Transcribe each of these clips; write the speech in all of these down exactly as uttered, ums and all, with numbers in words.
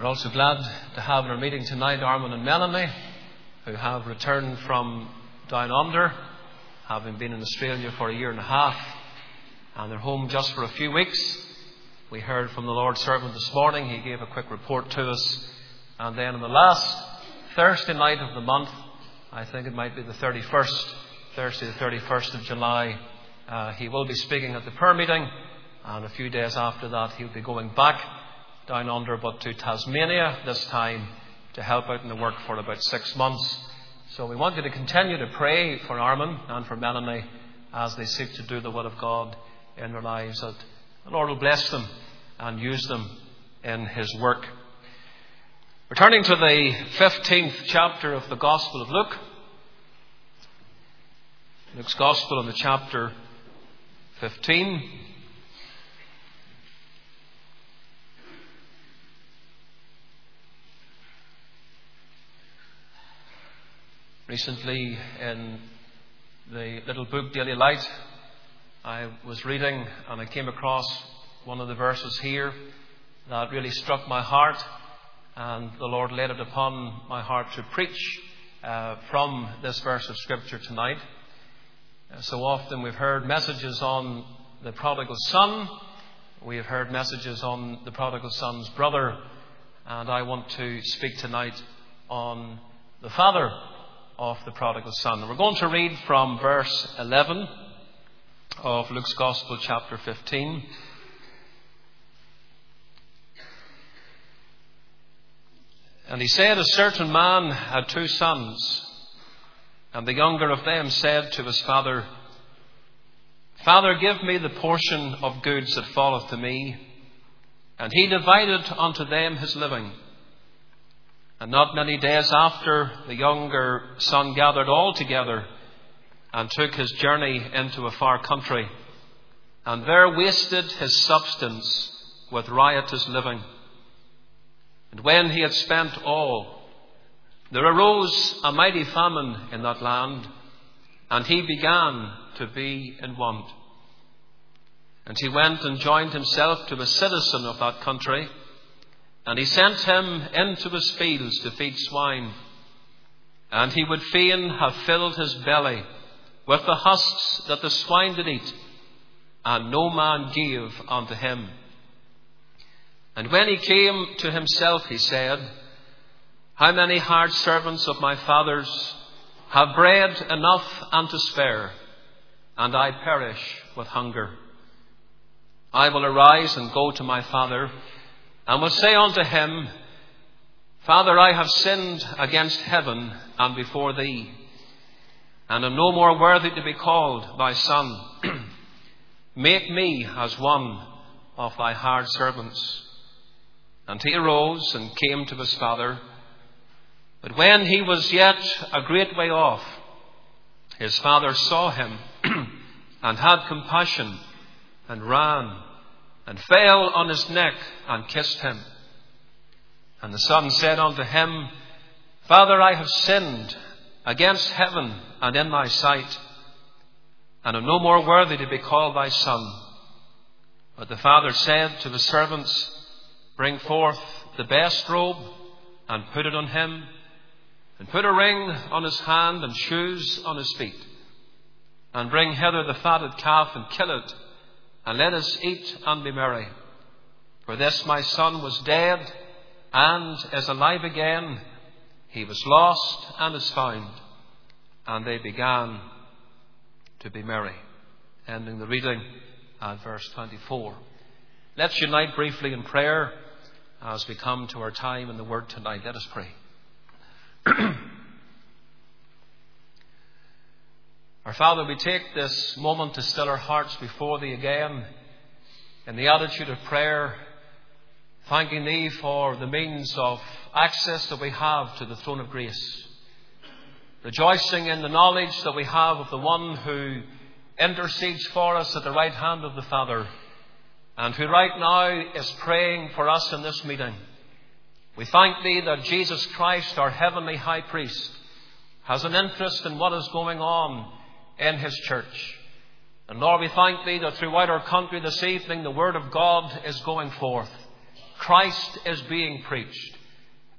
also glad to have in our meeting tonight Armin and Melanie, who have returned from down under, having been in Australia for a year and a half, and they're home just for a few weeks. We heard from the Lord's servant this morning. He gave a quick report to us. And then on the last Thursday night of the month, I think it might be the thirty-first, Thursday the thirty-first of July, uh, he will be speaking at the prayer meeting. And a few days after that, he'll be going back down under, but to Tasmania this time, to help out in the work for about six months. So we want you to continue to pray for Armin and for Melanie as they seek to do the will of God in their lives, that the Lord will bless them and use them in His work. We're turning to the fifteenth chapter of the Gospel of Luke. Luke's Gospel in the chapter fifteen. Recently, in the little book Daily Light, I was reading and I came across one of the verses here that really struck my heart, and the Lord laid it upon my heart to preach uh, from this verse of Scripture tonight. Uh, so often we've heard messages on the prodigal son, we have heard messages on the prodigal son's brother, and I want to speak tonight on the father of the prodigal son. We're going to read from verse eleven of Luke's Gospel, chapter fifteen. And he said, a certain man had two sons, and the younger of them said to his father, Father, give me the portion of goods that falleth to me. And he divided unto them his living. And not many days after, the younger son gathered all together and took his journey into a far country, and there wasted his substance with riotous living. And when he had spent all, there arose a mighty famine in that land, and he began to be in want. And he went and joined himself to a citizen of that country, and he sent him into his fields to feed swine. And he would fain have filled his belly with the husks that the swine did eat, and no man gave unto him. And when he came to himself, he said, How many hard servants of my father's have bread enough and to spare, and I perish with hunger. I will arise and go to my father, and will say unto him, Father, I have sinned against heaven and before thee, and am no more worthy to be called thy son. Make me as one of thy hard servants. And he arose and came to his father. But when he was yet a great way off, his father saw him and had compassion, and ran and fell on his neck and kissed him. And the son said unto him, Father, I have sinned against heaven and in thy sight, and am no more worthy to be called thy son. But the father said to the servants, Bring forth the best robe, and put it on him, and put a ring on his hand, and shoes on his feet. And bring hither the fatted calf, and kill it, and let us eat and be merry. For this my son was dead, and is alive again. He was lost, and is found. And they began to be merry. Ending the reading at verse twenty-four. Let's unite briefly in prayer as we come to our time in the Word tonight. Let us pray. Our Father, we take this moment to still our hearts before Thee again in the attitude of prayer, thanking Thee for the means of access that we have to the throne of grace, rejoicing in the knowledge that we have of the one who intercedes for us at the right hand of the Father, and who right now is praying for us in this meeting. We thank Thee that Jesus Christ, our heavenly high priest, has an interest in what is going on in His church. And Lord, we thank Thee that throughout our country this evening the Word of God is going forth. Christ is being preached.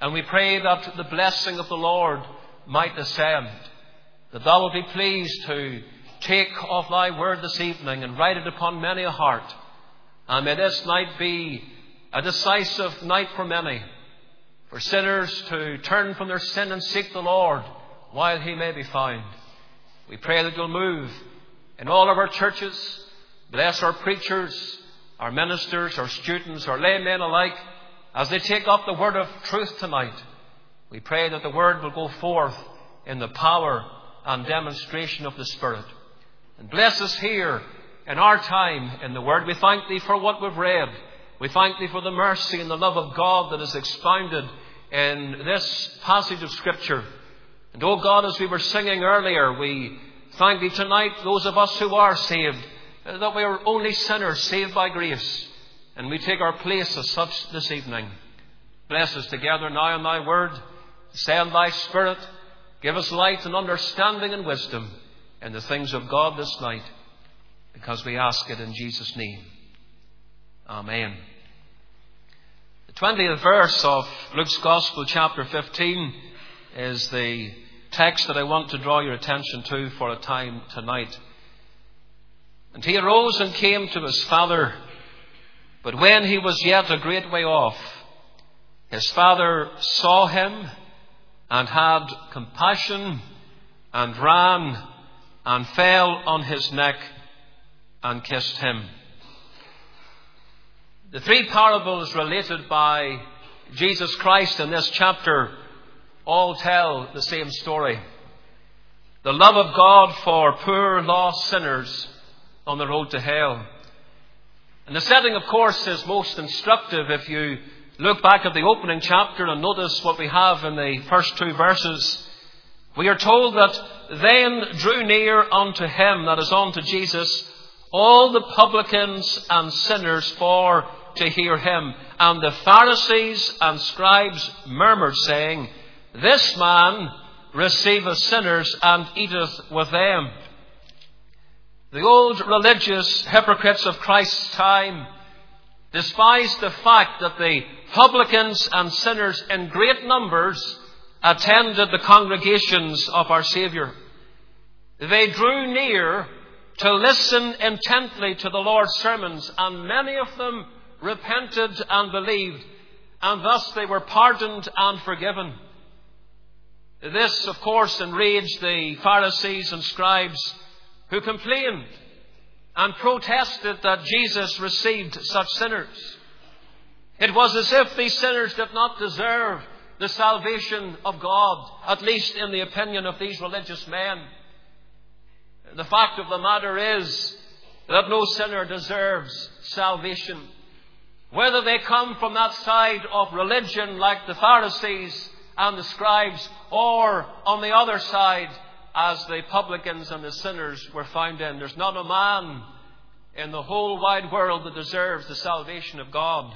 And we pray that the blessing of the Lord might descend, that thou wilt be pleased to take of thy word this evening and write it upon many a heart. And may this night be a decisive night for many, for sinners to turn from their sin and seek the Lord while he may be found. We pray that you'll move in all of our churches. Bless our preachers, our ministers, our students, our laymen alike, as they take up the word of truth tonight. We pray that the word will go forth in the power and demonstration of the Spirit. And bless us here in our time in the word. We thank thee for what we've read. We thank thee for the mercy and the love of God that is expounded in this passage of Scripture. And, oh God, as we were singing earlier, we thank thee tonight, those of us who are saved, that we are only sinners saved by grace. And we take our place as such this evening. Bless us together now in thy word. Send thy Spirit. Give us light and understanding and wisdom in the things of God this night, because we ask it in Jesus' name. Amen. The twentieth verse of Luke's Gospel, chapter fifteen, is the text that I want to draw your attention to for a time tonight. And he arose and came to his father, but when he was yet a great way off, his father saw him and had compassion and ran and fell on his neck and kissed him. The three parables related by Jesus Christ in this chapter all tell the same story. The love of God for poor lost sinners on the road to hell. And the setting, of course, is most instructive if you look back at the opening chapter and notice what we have in the first two verses. We are told that then drew near unto him, that is unto Jesus, all the publicans and sinners for to hear him. And the Pharisees and scribes murmured, saying, This man receiveth sinners and eateth with them. The old religious hypocrites of Christ's time despised the fact that the publicans and sinners in great numbers attended the congregations of our Saviour. They drew near to listen intently to the Lord's sermons, and many of them repented and believed, and thus they were pardoned and forgiven. This, of course, enraged the Pharisees and scribes, who complained and protested that Jesus received such sinners. It was as if these sinners did not deserve the salvation of God, at least in the opinion of these religious men. The fact of the matter is that no sinner deserves salvation. Whether they come from that side of religion like the Pharisees and the scribes, or on the other side as the publicans and the sinners were found in. There's not a man in the whole wide world that deserves the salvation of God.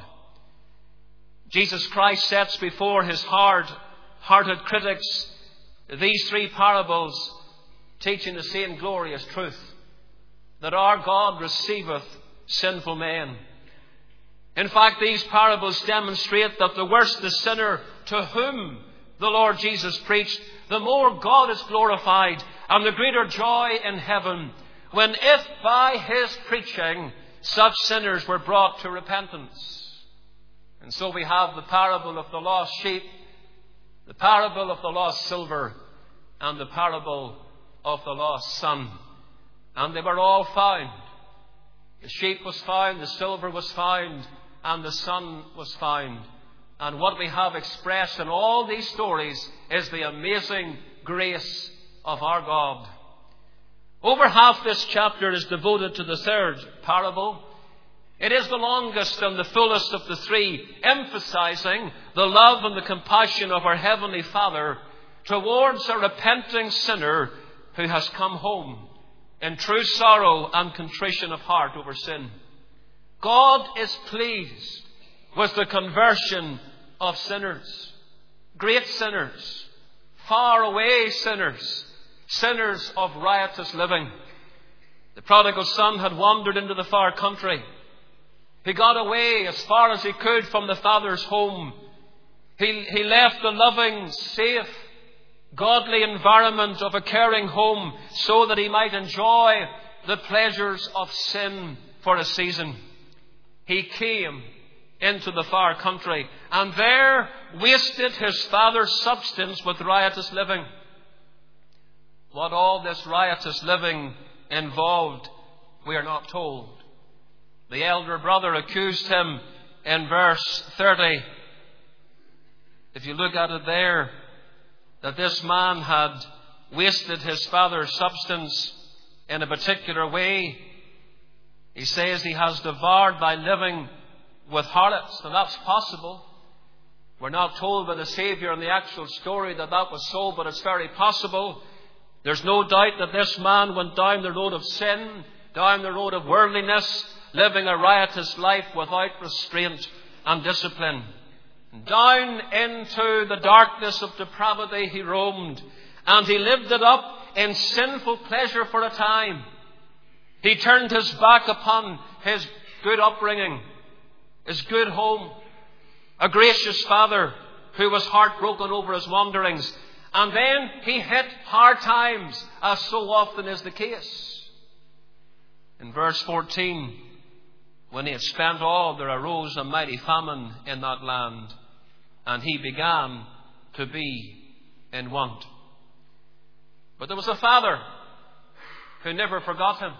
Jesus Christ sets before his hard-hearted critics these three parables, teaching the same glorious truth, that our God receiveth sinful men. In fact, these parables demonstrate that the worse the sinner to whom the Lord Jesus preached, the more God is glorified, and the greater joy in heaven, when if by his preaching such sinners were brought to repentance. And so we have the parable of the lost sheep, the parable of the lost silver, and the parable of the lost son. And they were all found. The sheep was found, the silver was found, and the son was found. And what we have expressed in all these stories is the amazing grace of our God. Over half this chapter is devoted to the third parable. It is the longest and the fullest of the three, emphasizing the love and the compassion of our Heavenly Father towards a repenting sinner who has come home in true sorrow and contrition of heart over sin. God is pleased with the conversion of sinners, great sinners, far away sinners, sinners of riotous living. The prodigal son had wandered into the far country. He got away as far as he could from the father's home. He, he left the loving, safe, godly environment of a caring home so that he might enjoy the pleasures of sin for a season. He came into the far country and there wasted his father's substance with riotous living. What all this riotous living involved, we are not told. The elder brother accused him in verse thirty. If you look at it there, that this man had wasted his father's substance in a particular way. He says he has devoured by living with harlots. And that's possible. We're not told by the Saviour in the actual story that that was so, but it's very possible. There's no doubt that this man went down the road of sin, down the road of worldliness, living a riotous life without restraint and discipline. Down into the darkness of depravity he roamed, and he lived it up in sinful pleasure for a time. He turned his back upon his good upbringing, his good home, a gracious father who was heartbroken over his wanderings. And then he hit hard times, as so often is the case. In verse fourteen, when he had spent all, there arose a mighty famine in that land, and he began to be in want. But there was a father who never forgot him.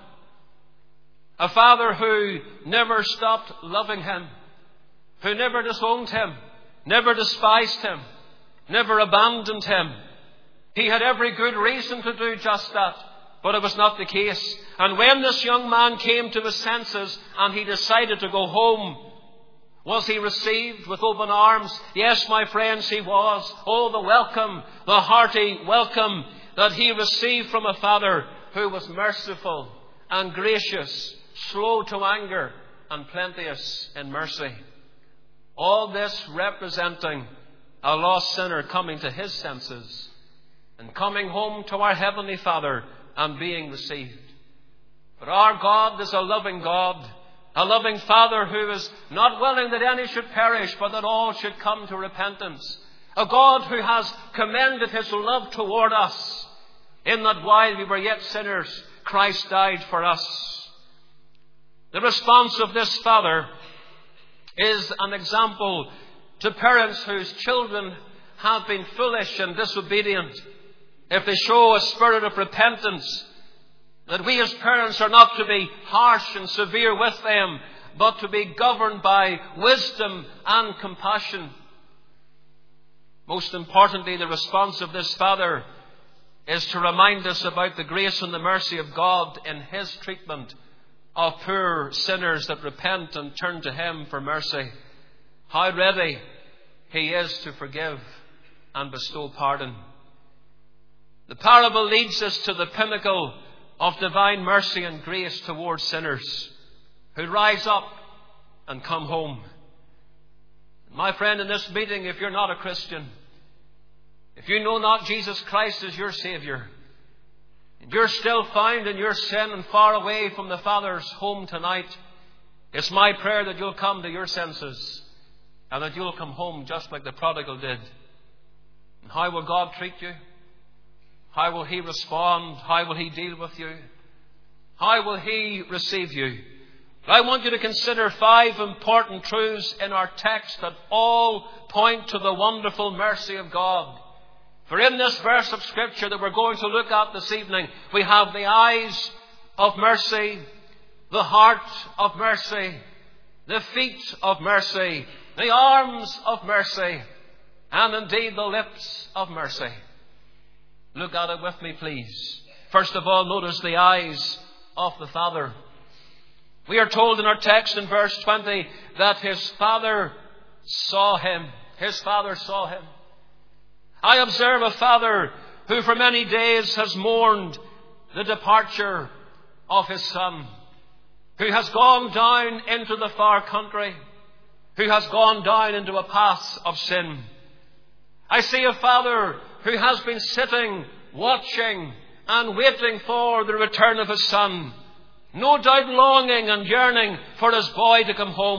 A father who never stopped loving him, who never disowned him, never despised him, never abandoned him. He had every good reason to do just that, but it was not the case. And when this young man came to his senses and he decided to go home, was he received with open arms? Yes, my friends, he was. Oh, the welcome, the hearty welcome that he received from a father who was merciful and gracious, slow to anger, and plenteous in mercy. All this representing a lost sinner coming to his senses and coming home to our Heavenly Father and being received. But our God is a loving God, a loving Father who is not willing that any should perish, but that all should come to repentance. A God who has commended his love toward us, in that while we were yet sinners, Christ died for us. The response of this Father is an example to parents whose children have been foolish and disobedient. If they show a spirit of repentance, that we as parents are not to be harsh and severe with them, but to be governed by wisdom and compassion. Most importantly, the response of this Father is to remind us about the grace and the mercy of God in his treatment of poor sinners that repent and turn to him for mercy. How ready he is to forgive and bestow pardon. The parable leads us to the pinnacle of divine mercy and grace towards sinners who rise up and come home. My friend, in this meeting, if you're not a Christian, if you know not Jesus Christ as your Saviour, and you're still found in your sin and far away from the Father's home tonight, it's my prayer that you'll come to your senses and that you'll come home just like the prodigal did. And how will God treat you? How will he respond? How will he deal with you? How will he receive you? I want you to consider five important truths in our text that all point to the wonderful mercy of God. For in this verse of Scripture that we're going to look at this evening, we have the eyes of mercy, the heart of mercy, the feet of mercy, the arms of mercy, and indeed the lips of mercy. Look at it with me, please. First of all, notice the eyes of the Father. We are told in our text in verse twenty that his Father saw him. His Father saw him. I observe a father who for many days has mourned the departure of his son, who has gone down into the far country, who has gone down into a path of sin. I see a father who has been sitting, watching and waiting for the return of his son, no doubt longing and yearning for his boy to come home.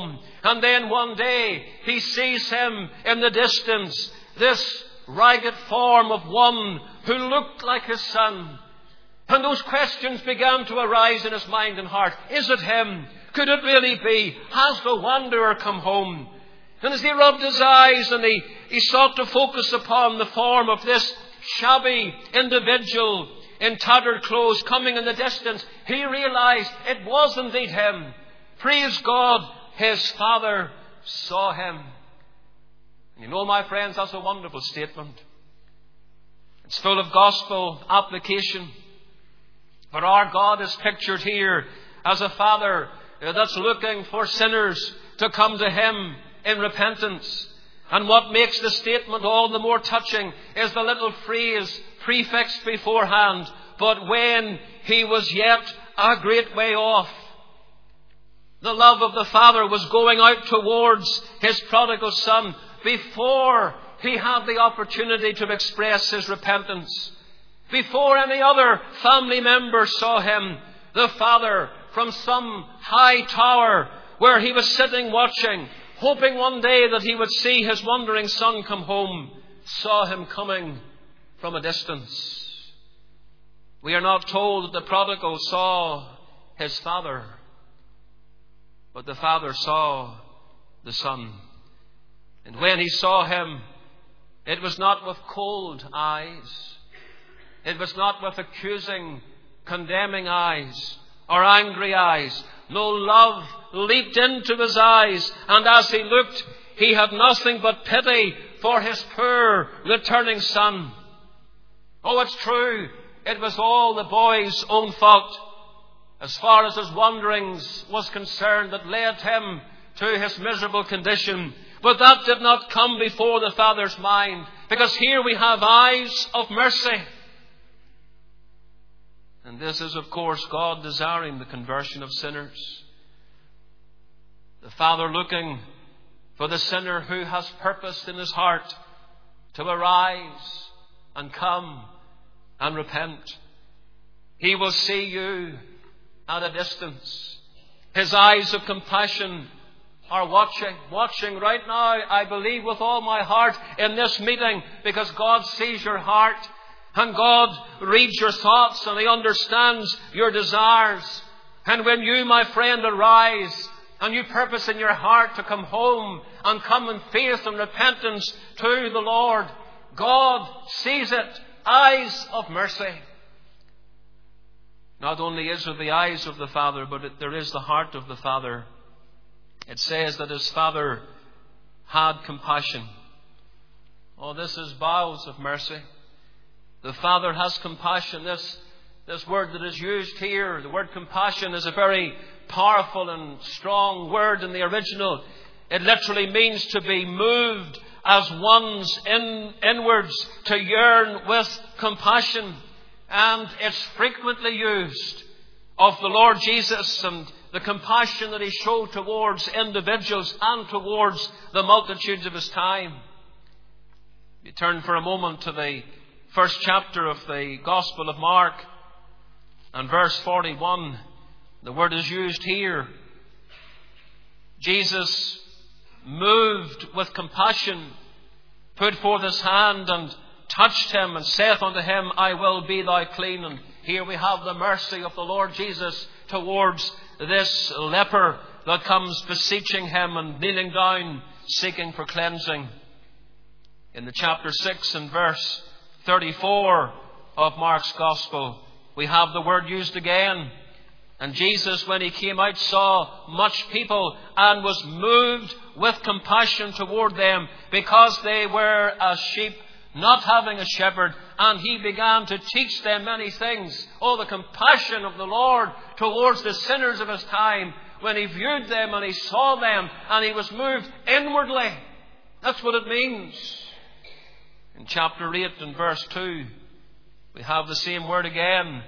And then one day he sees him in the distance, this ragged form of one who looked like his son. And those questions began to arise in his mind and heart. Is it him? Could it really be? Has the wanderer come home? And as he rubbed his eyes and he, he sought to focus upon the form of this shabby individual in tattered clothes coming in the distance, he realized it was indeed him. Praise God, his father saw him. And you know, my friends, that's a wonderful statement. It's full of gospel application. But our God is pictured here as a father that's looking for sinners to come to him in repentance. And what makes the statement all the more touching is the little phrase prefixed beforehand, but when he was yet a great way off. The love of the Father was going out towards his prodigal son before he had the opportunity to express his repentance. Before any other family member saw him, the Father, from some high tower where he was sitting watching, hoping one day that he would see his wandering son come home, saw him coming from a distance. We are not told that the prodigal saw his father, but the father saw the son. And when he saw him, it was not with cold eyes. It was not with accusing, condemning eyes or angry eyes. No, love leaped into his eyes, and as he looked, he had nothing but pity for his poor returning son. Oh, it's true, it was all the boy's own fault, as far as his wanderings was concerned, that led him to his miserable condition. But that did not come before the Father's mind, because here we have eyes of mercy. And this is, of course, God desiring the conversion of sinners. The Father looking for the sinner who has purposed in his heart to arise and come and repent. He will see you at a distance. His eyes of compassion are watching, watching right now, I believe with all my heart, in this meeting, because God sees your heart. And God reads your thoughts and He understands your desires. And when you, my friend, arise and you purpose in your heart to come home and come in faith and repentance to the Lord, God sees it. Eyes of mercy. Not only is there the eyes of the Father, but it, there is the heart of the Father. It says that his Father had compassion. Oh, this is bowels of mercy. The Father has compassion. This, this word that is used here, the word compassion, is a very powerful and strong word in the original. It literally means to be moved as one's in, inwards, to yearn with compassion. And it's frequently used of the Lord Jesus and the compassion that He showed towards individuals and towards the multitudes of His time. You turn for a moment to the first chapter of the Gospel of Mark and verse forty-one. The word is used here. Jesus, moved with compassion, put forth his hand and touched him and saith unto him, I will be thou clean. And here we have the mercy of the Lord Jesus towards this leper that comes beseeching him and kneeling down, seeking for cleansing. In the chapter six and verse thirty-four of Mark's Gospel, we have the word used again. And Jesus, when he came out, saw much people and was moved with compassion toward them, because they were as sheep not having a shepherd, and he began to teach them many things. Oh, the compassion of the Lord towards the sinners of his time, when he viewed them and he saw them and he was moved inwardly. That's what it means. In chapter eight and verse two, we have the same word again.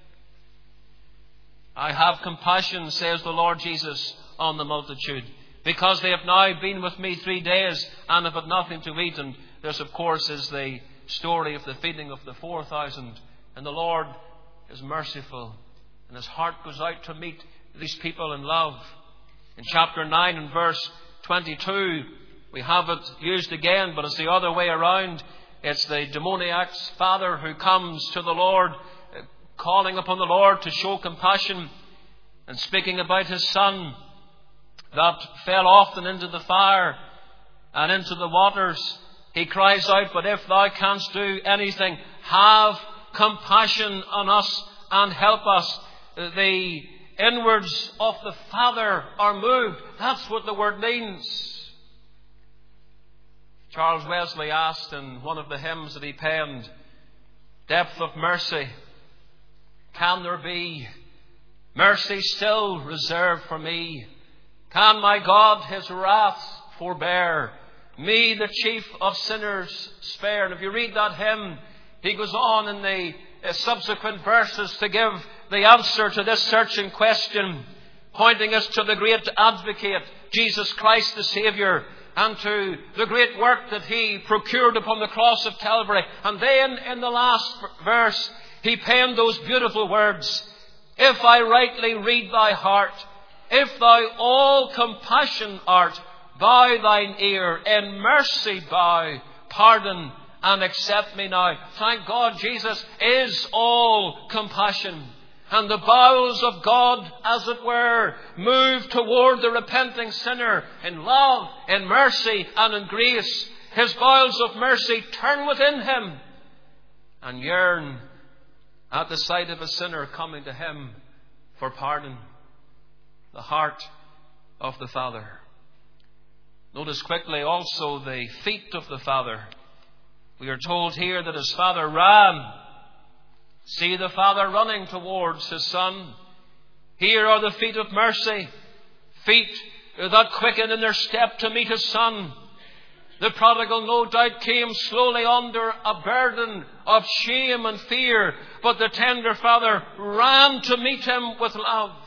I have compassion, says the Lord Jesus, on the multitude, because they have now been with me three days and have had nothing to eat. And this, of course, is the story of the feeding of the four thousand. And the Lord is merciful, and his heart goes out to meet these people in love. In chapter nine and verse twenty-two, we have it used again, but it's the other way around. It's the demoniac's father who comes to the Lord, calling upon the Lord to show compassion, and speaking about his son that fell often into the fire and into the waters. He cries out, "But if thou canst do anything, have compassion on us and help us." The inwards of the Father are moved. That's what the word means. Charles Wesley asked in one of the hymns that he penned, "Depth of mercy, can there be mercy still reserved for me? Can my God his wrath forbear? Me, the chief of sinners, spare." And if you read that hymn, he goes on in the uh, subsequent verses to give the answer to this searching question, pointing us to the great advocate, Jesus Christ the Saviour, and to the great work that he procured upon the cross of Calvary. And then in the last verse, he penned those beautiful words, "If I rightly read thy heart, if thou all compassion art, bow thine ear, in mercy bow, pardon and accept me now." Thank God, Jesus is all compassion. And the bowels of God, as it were, move toward the repenting sinner in love, in mercy and in grace. His bowels of mercy turn within him and yearn at the sight of a sinner coming to him for pardon. The heart of the Father. Notice quickly also the feet of the Father. We are told here that his Father ran. See the Father running towards his Son. Here are the feet of mercy. Feet that quicken in their step to meet his Son. The prodigal no doubt came slowly under a burden of shame and fear, but the tender Father ran to meet him with love.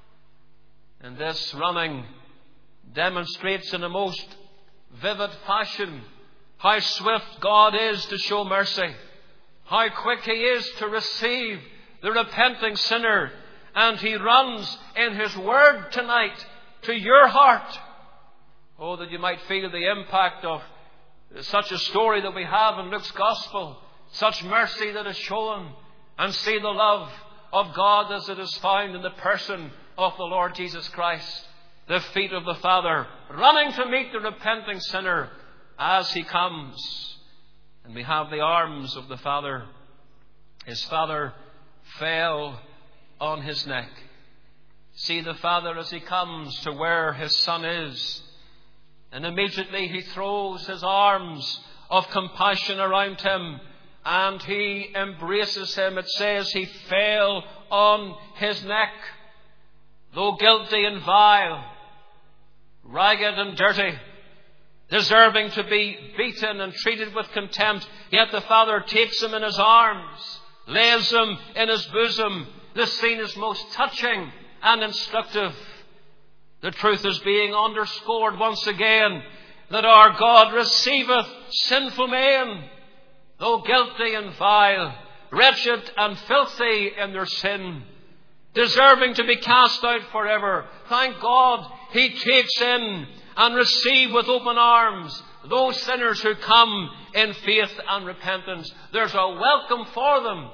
And this running demonstrates in a most vivid fashion how swift God is to show mercy, how quick he is to receive the repenting sinner, and he runs in his word tonight to your heart. Oh, that you might feel the impact of such a story that we have in Luke's Gospel, such mercy that is shown, and see the love of God as it is found in the person of the Lord Jesus Christ. The feet of the Father running to meet the repenting sinner as he comes. And we have the arms of the Father. His Father fell on his neck. See the Father as he comes to where his Son is. And immediately he throws his arms of compassion around him and he embraces him. It says he fell on his neck. Though guilty and vile, ragged and dirty, deserving to be beaten and treated with contempt, yet the Father takes him in his arms, lays him in his bosom. This scene is most touching and instructive. The truth is being underscored once again that our God receiveth sinful men, though guilty and vile, wretched and filthy in their sin, deserving to be cast out forever. Thank God he takes in and receives with open arms those sinners who come in faith and repentance. There's a welcome for them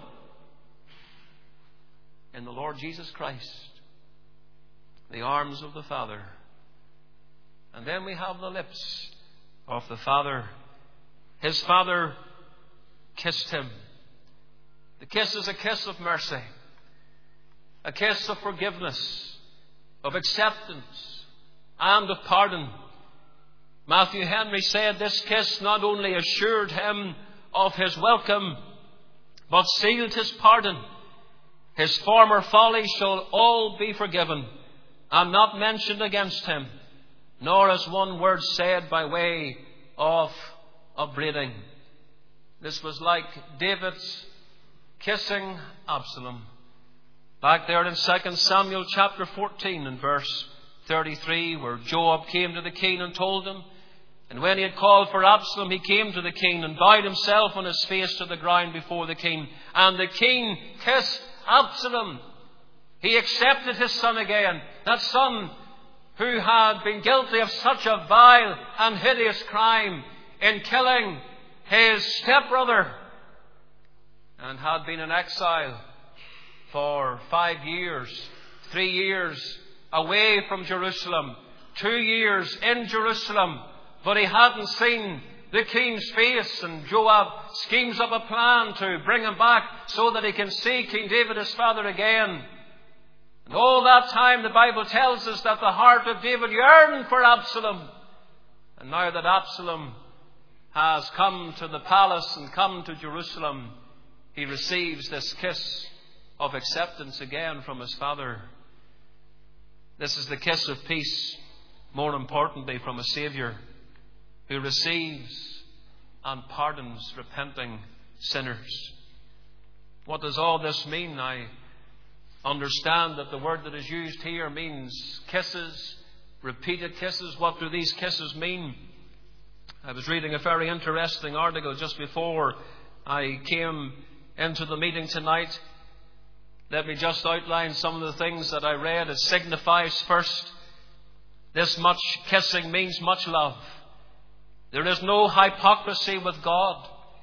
in the Lord Jesus Christ. The arms of the Father. And then we have the lips of the Father. His Father kissed him. The kiss is a kiss of mercy. A kiss of forgiveness, of acceptance, and of pardon. Matthew Henry said this kiss not only assured him of his welcome, but sealed his pardon. His former follies shall all be forgiven, and not mentioned against him, nor is one word said by way of upbraiding. This was like David's kissing Absalom. Back there in Second Samuel chapter fourteen and verse thirty-three, where Joab came to the king and told him, and when he had called for Absalom, he came to the king and bowed himself on his face to the ground before the king. And the king kissed Absalom. He accepted his son again. That son who had been guilty of such a vile and hideous crime in killing his stepbrother, and had been in exile for five years, three years away from Jerusalem, two years in Jerusalem, but he hadn't seen the king's face, and Joab schemes up a plan to bring him back so that he can see King David his father again. And all that time the Bible tells us that the heart of David yearned for Absalom. And now that Absalom has come to the palace and come to Jerusalem, he receives this kiss of acceptance again from his father. This is the kiss of peace, more importantly, from a Saviour who receives and pardons repenting sinners. What does all this mean? I understand that the word that is used here means kisses, repeated kisses. What do these kisses mean? I was reading a very interesting article just before I came into the meeting tonight. Let me just outline some of the things that I read. It signifies first, this much kissing means much love. There is no hypocrisy with God.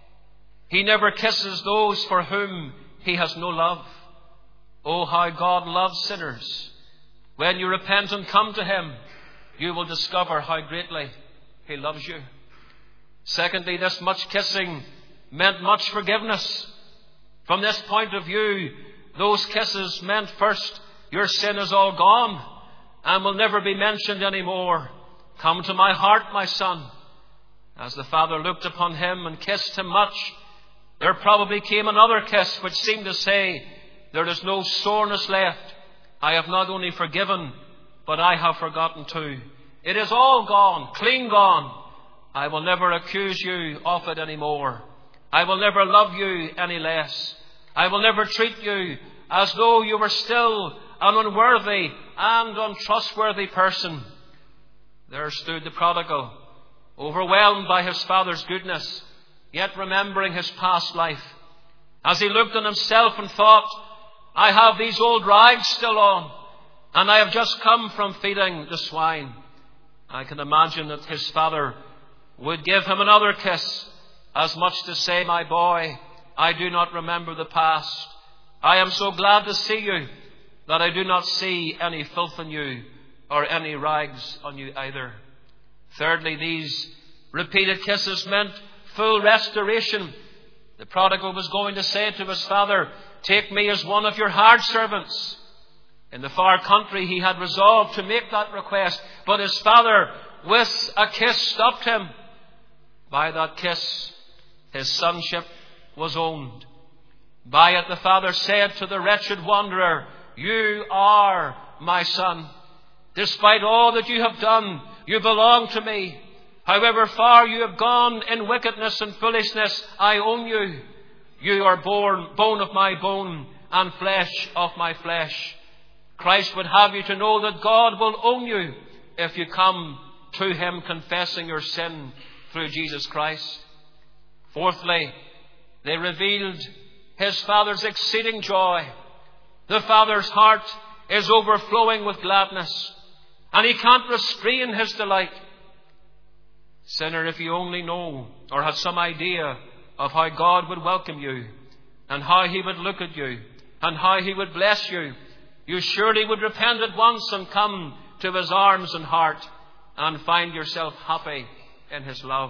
He never kisses those for whom He has no love. Oh, how God loves sinners. When you repent and come to Him, you will discover how greatly He loves you. Secondly, this much kissing meant much forgiveness. From this point of view, those kisses meant first, your sin is all gone and will never be mentioned anymore. Come to my heart, my son. As the father looked upon him and kissed him much, there probably came another kiss which seemed to say, there is no soreness left. I have not only forgiven, but I have forgotten too. It is all gone, clean gone. I will never accuse you of it anymore. I will never love you any less. I will never treat you as though you were still an unworthy and untrustworthy person. There stood the prodigal, overwhelmed by his father's goodness, yet remembering his past life. As he looked on himself and thought, I have these old rags still on, and I have just come from feeding the swine. I can imagine that his father would give him another kiss, as much to say, my boy, I do not remember the past. I am so glad to see you that I do not see any filth in you or any rags on you either. Thirdly, these repeated kisses meant full restoration. The prodigal was going to say to his father, take me as one of your hired servants. In the far country he had resolved to make that request, but his father with a kiss stopped him. By that kiss his sonship was owned. By it the father said to the wretched wanderer, you are my son. Despite all that you have done, you belong to me. However far you have gone in wickedness and foolishness, I own you. You are born, bone of my bone and flesh of my flesh. Christ would have you to know that God will own you if you come to Him confessing your sin through Jesus Christ. Fourthly, they revealed his father's exceeding joy. The father's heart is overflowing with gladness, and he can't restrain his delight. Sinner, if you only know or had some idea of how God would welcome you, and how He would look at you, and how He would bless you, you surely would repent at once and come to His arms and heart and find yourself happy in His love.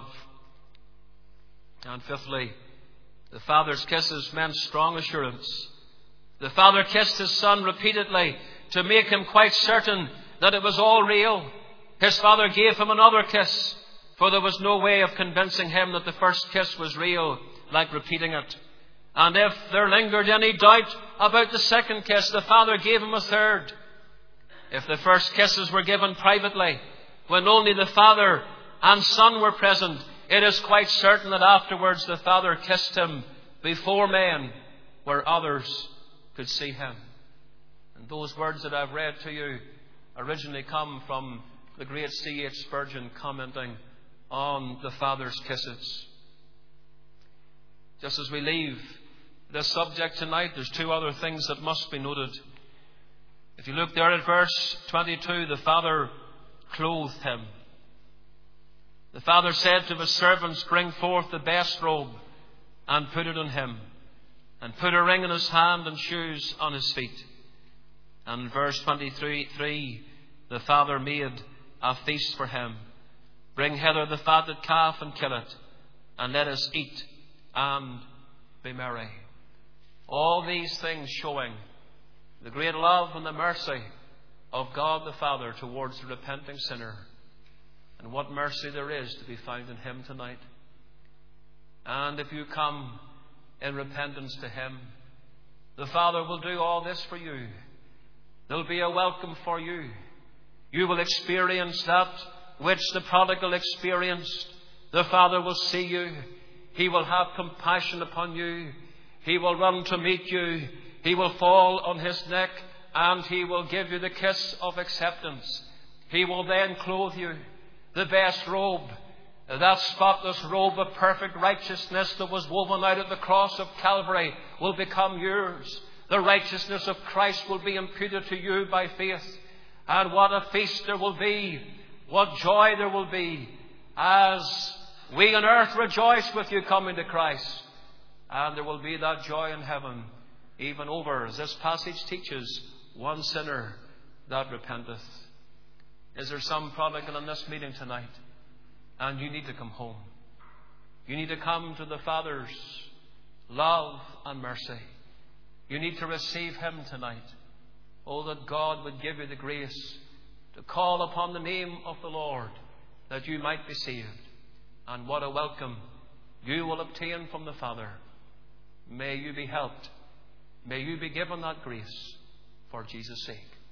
And fifthly, the father's kisses meant strong assurance. The father kissed his son repeatedly to make him quite certain that it was all real. His father gave him another kiss, for there was no way of convincing him that the first kiss was real, like repeating it. And if there lingered any doubt about the second kiss, the father gave him a third. If the first kisses were given privately, when only the father and son were present, it is quite certain that afterwards the father kissed him before men, where others could see him. And those words that I've read to you originally come from the great C H Spurgeon commenting on the father's kisses. Just as we leave this subject tonight, there's two other things that must be noted. If you look there at verse twenty-two, the father clothed him. The father said to his servants, bring forth the best robe and put it on him, and put a ring in his hand and shoes on his feet. And in verse twenty-three, the father made a feast for him. Bring hither the fatted calf and kill it, and let us eat and be merry. All these things showing the great love and the mercy of God the Father towards the repenting sinner, and what mercy there is to be found in him tonight. And if you come in repentance to him, the Father will do all this for you. There'll be a welcome for you. You will experience that which the prodigal experienced. The Father will see you. He will have compassion upon you. He will run to meet you. He will fall on his neck, and he will give you the kiss of acceptance. He will then clothe you the best robe, that spotless robe of perfect righteousness that was woven out of the cross of Calvary will become yours. The righteousness of Christ will be imputed to you by faith. And what a feast there will be, what joy there will be, as we on earth rejoice with you coming to Christ. And there will be that joy in heaven, even over, as this passage teaches, one sinner that repenteth. Is there some prodigal in this meeting tonight, and you need to come home? You need to come to the Father's love and mercy. You need to receive him tonight. Oh, that God would give you the grace to call upon the name of the Lord, that you might be saved. And what a welcome you will obtain from the Father. May you be helped. May you be given that grace for Jesus' sake.